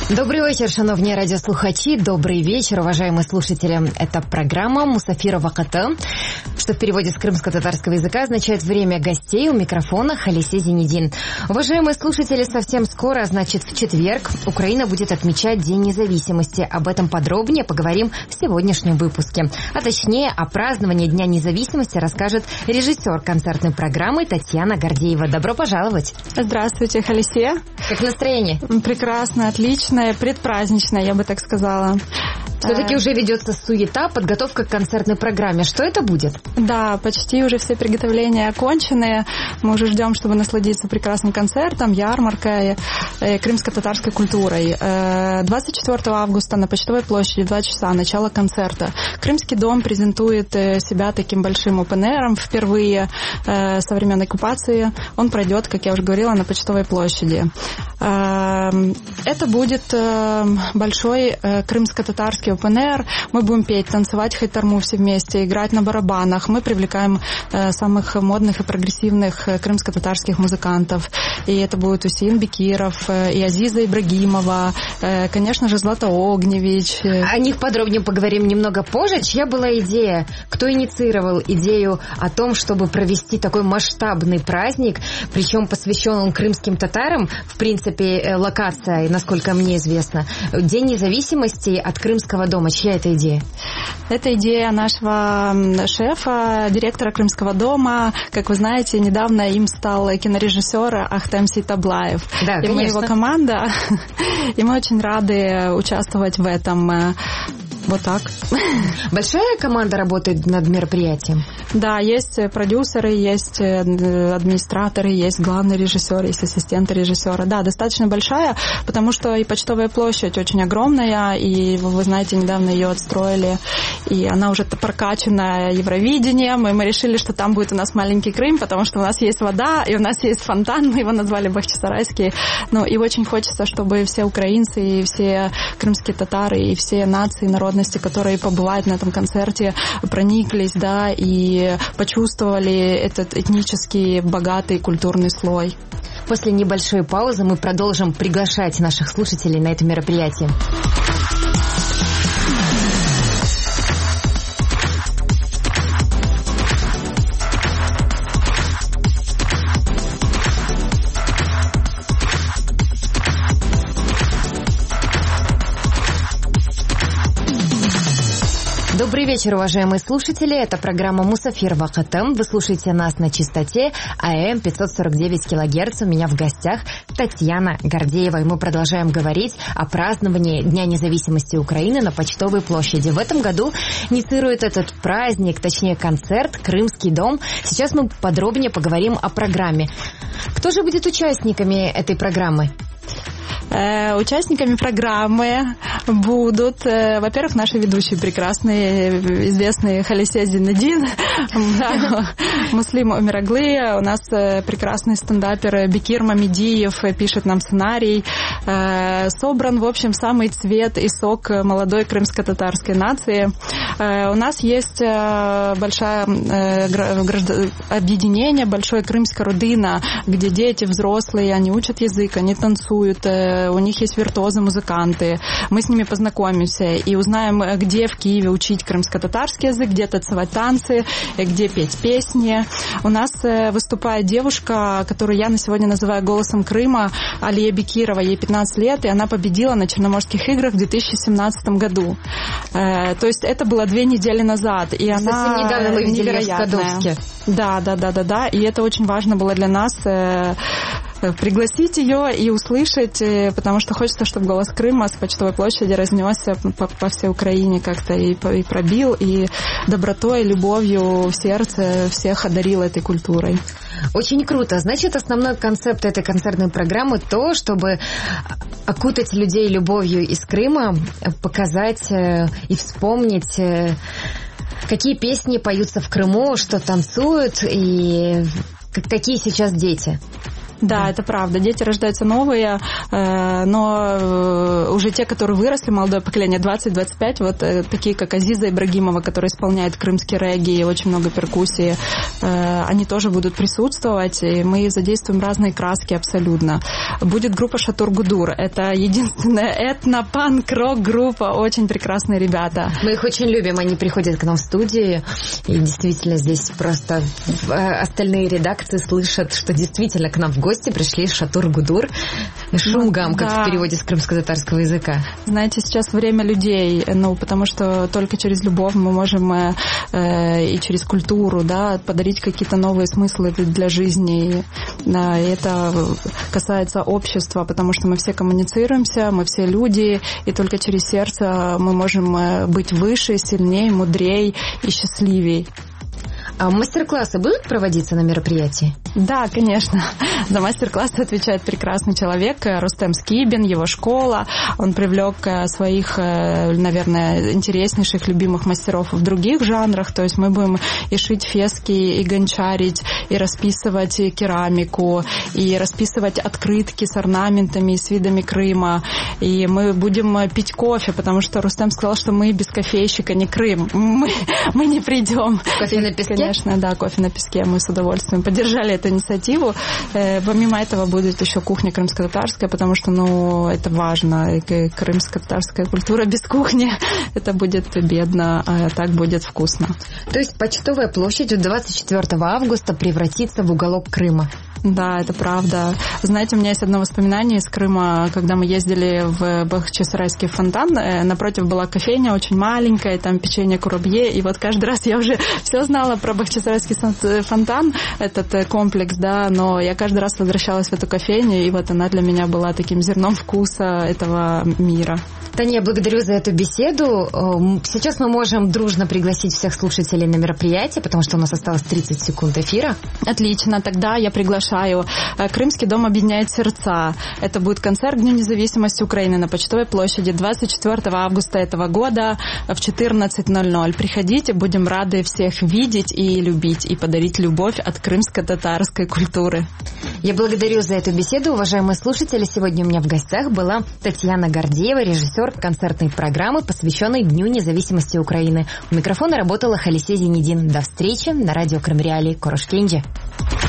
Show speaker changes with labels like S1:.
S1: Добрый вечер, шановні радиослухачи. Добрый вечер, уважаемые слушатели. Это программа «Мусафир ВАКТ», что в переводе с крымско-татарского языка означает «время гостей». У микрофона Халисе Зинедин. Уважаемые слушатели, совсем скоро, значит в четверг, Украина будет отмечать День независимости. Об этом подробнее поговорим в сегодняшнем выпуске. А точнее, о праздновании Дня независимости расскажет режиссер концертной программы Татьяна Гордеева. Добро пожаловать.
S2: Здравствуйте, Халисе.
S1: Как настроение?
S2: Прекрасно, отлично. Предпраздничная, я бы так сказала.
S1: Все-таки уже ведется суета, подготовка к концертной программе. Что это будет?
S2: Да, почти уже все приготовления окончены. Мы уже ждем, чтобы насладиться прекрасным концертом, ярмаркой, крымско-татарской культурой. 24 августа на Почтовой площади 2 часа начало концерта. Крымский дом презентует себя таким большим опен-эйром впервые со времен оккупации. Он пройдет, как я уже говорила, на Почтовой площади. Это будет большой крымско-татарский опен-эйр. Мы будем петь, танцевать хайтарму все вместе, играть на барабанах. Мы привлекаем самых модных и прогрессивных крымско-татарских музыкантов. И это будет Усейн Бекиров, и Азиза Ибрагимова, конечно же, Злата Огневич.
S1: О них подробнее поговорим немного позже. Чья была идея? Кто инициировал идею о том, чтобы провести такой масштабный праздник, причем посвящен он крымским татарам, в принципе, локация, насколько мне известно. День независимости от Крымского дома. Чья это идея?
S2: Это идея нашего шефа, директора Крымского дома. Как вы знаете, недавно им стал кинорежиссер Ахтем Сейтаблаев.
S1: Да,
S2: и мы его команда. И мы очень рады участвовать в этом. Вот так.
S1: Большая команда работает над мероприятием?
S2: Да, есть продюсеры, есть администраторы, есть главный режиссер, есть ассистенты режиссера. Да, достаточно большая, потому что и Почтовая площадь очень огромная, и, вы знаете, недавно ее отстроили, и она уже прокачана Евровидением, и мы решили, что там будет у нас маленький Крым, потому что у нас есть вода, и у нас есть фонтан, мы его назвали Бахчисарайский. Ну, и очень хочется, чтобы все украинцы, и все крымские татары, и все нации, народные, которые побывают на этом концерте, прониклись, да, и почувствовали этот этнический богатый культурный слой.
S1: После небольшой паузы мы продолжим приглашать наших слушателей на это мероприятие. Добрый вечер, уважаемые слушатели. Это программа «Мусафир ВАКТ». Вы слушаете нас на частоте АМ 549 кГц. У меня в гостях Татьяна Гордеева. И мы продолжаем говорить о праздновании Дня независимости Украины на Почтовой площади. В этом году инициирует этот праздник, точнее концерт, Крымский дом. Сейчас мы подробнее поговорим о программе. Кто же будет участниками этой программы?
S2: Участниками программы будут, во-первых, наши ведущие прекрасные, известные Халисе Зинедин, Муслим Умираглы, у нас прекрасный стендапер Бекир Мамедиев пишет нам сценарий. Собран, в общем, самый цвет и сок молодой крымско-татарской нации. У нас есть большое объединение, большое крымская родина, где дети, взрослые, они учат язык, они танцуют, у них есть виртуозы-музыканты. Мы с ними познакомимся и узнаем, где в Киеве учить крымско-татарский язык, где танцевать танцы, где петь песни. У нас выступает девушка, которую я на сегодня называю голосом Крыма, Алия Бекирова, ей 15 лет, и она победила на Черноморских играх в 2017 году. То есть это было 2 недели назад. И
S1: совсем
S2: она
S1: недавно мы видели ее в Скадовске.
S2: Да. И это очень важно было для нас пригласить ее и услышать, потому что хочется, чтобы голос Крыма с Почтовой площади разнесся по всей Украине как-то и пробил, и добротой, любовью в сердце всех одарил этой культурой.
S1: Очень круто. Значит, основной концепт этой концертной программы то, чтобы окутать людей любовью из Крыма, показать и вспомнить, какие песни поются в Крыму, что танцуют и какие сейчас дети.
S2: Да, это правда. Дети рождаются новые. но уже те, которые выросли, молодое поколение, 20-25, вот такие, как Азиза Ибрагимова, которая исполняет крымский регги и очень много перкуссии, они тоже будут присутствовать, и мы задействуем разные краски абсолютно. Будет группа Шатур Гудур, это единственная этно-панк-рок-группа, очень прекрасные ребята.
S1: Мы их очень любим, они приходят к нам в студию, и действительно здесь просто остальные редакции слышат, что действительно к нам в гости пришли Шатур Гудур, шунгам, как в переводе с крымско-татарского языка.
S2: Знаете, сейчас время людей, потому что только через любовь мы можем и через культуру, да, подарить какие-то новые смыслы для жизни. Да, и это касается общества, потому что мы все коммуницируемся, мы все люди, и только через сердце мы можем быть выше, сильнее, мудрее и счастливее.
S1: А мастер-классы будут проводиться на мероприятии?
S2: Да, конечно. За мастер-классы отвечает прекрасный человек Рустем Скибин, его школа. Он привлек своих, наверное, интереснейших, любимых мастеров в других жанрах. То есть мы будем и шить фески, и гончарить, и расписывать керамику, и расписывать открытки с орнаментами и с видами Крыма. И мы будем пить кофе, потому что Рустем сказал, что мы без кофейщика не Крым. Мы не придем.
S1: Кофе на песке?
S2: Конечно, да, кофе на песке. Мы с удовольствием поддержали эту инициативу. Помимо этого будет еще кухня крымско-татарская, потому что, это важно. Крымско-татарская культура без кухни, это будет бедно, а так будет вкусно.
S1: То есть Почтовая площадь 24 августа превратится в уголок Крыма?
S2: Да, это правда. Знаете, у меня есть одно воспоминание из Крыма, когда мы ездили в Бахчисарайский фонтан. Напротив была кофейня очень маленькая, там печенье курабье. И вот каждый раз я уже все знала про Бахчисарайский фонтан, этот комплекс, да, но я каждый раз возвращалась в эту кофейню, и вот она для меня была таким зерном вкуса этого мира.
S1: Таня, я благодарю за эту беседу. Сейчас мы можем дружно пригласить всех слушателей на мероприятие, потому что у нас осталось 30 секунд эфира.
S2: Отлично, тогда я приглашаю. Крымский дом объединяет сердца. Это будет концерт к Дню независимости Украины на Почтовой площади 24 августа этого года в 14:00. Приходите, будем рады всех видеть и любить, и подарить любовь от крымско-татарской культуры.
S1: Я благодарю за эту беседу, уважаемые слушатели. Сегодня у меня в гостях была Татьяна Гордеева, режиссер концертной программы, посвященной Дню независимости Украины. У микрофона работала Халисе Зенедин. До встречи на радио Крым Реалии. Корушкенджи.